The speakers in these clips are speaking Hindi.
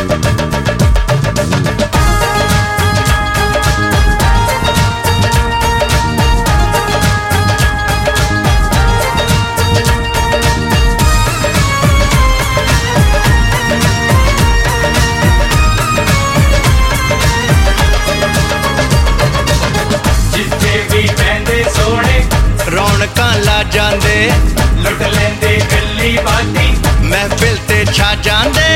रौनकां ला जांदे लुट लेंदे गल्ली बाती महफिल ते छा जांदे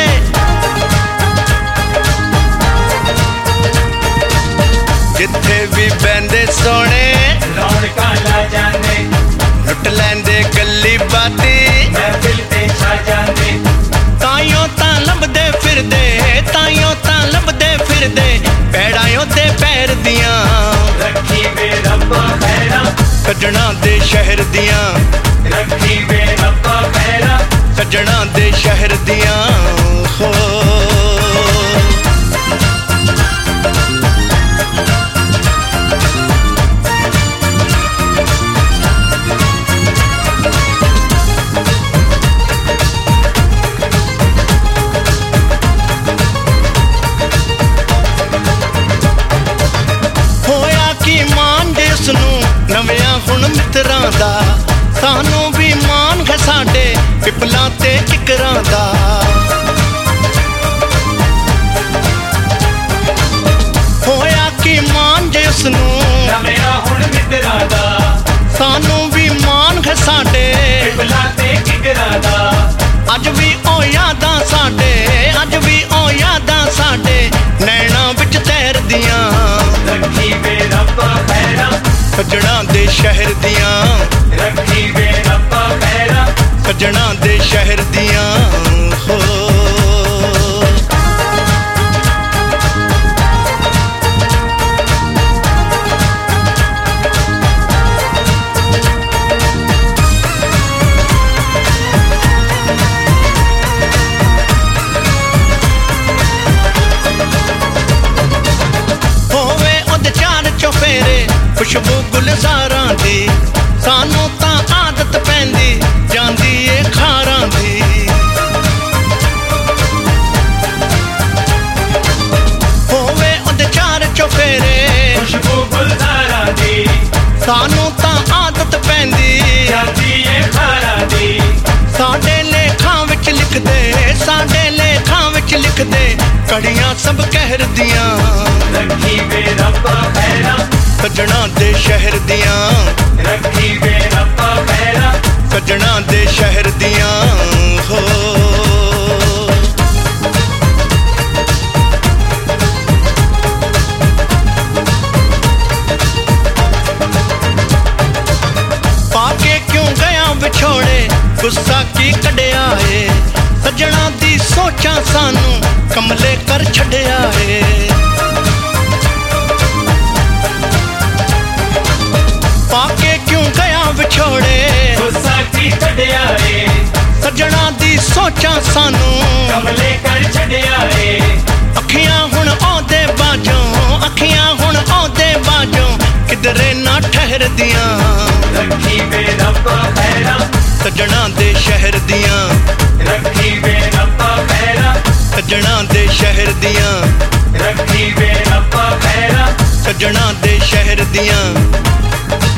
जिथे भी बहंदे सोने रौनकां ला जांदे लुट लेंदे गल्ली बाती महफिल ते छा जांदे ताइयों तां लभदे फिरदे ताइयों तां लभदे फिरदे पैड़ां ते पैर दियां रखी वे रब्बा खैरा सजना दे शहर दियां रखी वे रब्बा खैरा सजना दे शहर दियां हो होया की मान दे उसनू नवियां हुण मित्रां दा सानू भी मान है साडे पिपलां ते किकरां दा होया की मान जे उसनू नवें हुण मित्रां दा सानू भी मान है साडे पिपलां ते किकरां दा अज भी ओ यादां साडे अज भी ओ यादां साडे नैणां विच तैरदियां रखी वे रब्बा खैरा सजना दे शहर दियां रखी वे रब्बा खैरा सजना दे शहर दियां हो होवे उद चार चौफेरे खुशबू गुलजारां दी सानू तां आदत पैंदी जांदी ए खारां दी होवे उद चार चौफेरे खुशबू गुलजारां दी सानू तां आदत पैंदी जाती ए खारा दी साडे लेखां विच लिखदे साडे लेखां विच लिखदे कड़ियां सब कहर दियां रखी वे रब्बा खैरा सजना दे शहर दियां रखी वे रब्बा खैरा सजना दे शहर दियां हो पाके क्यों गया विछोड़े गुस्सा की कढ़िया है सजना दी सोचा सानू कमले कर छड़िया है पाके क्यों गया विछोड़े गुस्सा की कढ़िया रे सजना दी सोचा सानू कमले कर छड़िया रे अखियां हुण औदे बाजों अखियां हुण औदे बाजों किधरे ना ठहर दियां रखी वे रब्बा खैरा सजना दे शहर दियां रखी वे रब्बा खैरा सजना दे शहर दियां रखी वे रब्बा खैरा सजना दे शहर दियां